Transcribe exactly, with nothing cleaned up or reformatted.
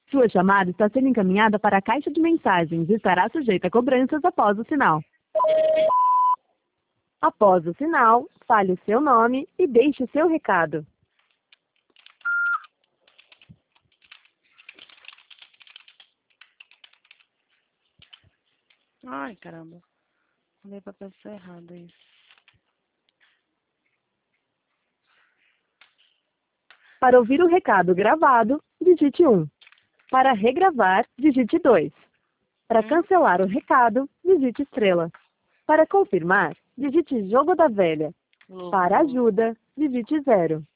Sua chamada está sendo encaminhada para a caixa de mensagens e estará sujeita a cobranças após o sinal. Após o sinal, fale o seu nome e deixe o seu recado. Ai, caramba. Falei pra pessoa errada isso. Para ouvir o recado gravado, digite um. Para regravar, digite dois. Para cancelar o recado, digite estrela. Para confirmar, digite jogo da velha. Para ajuda, digite zero.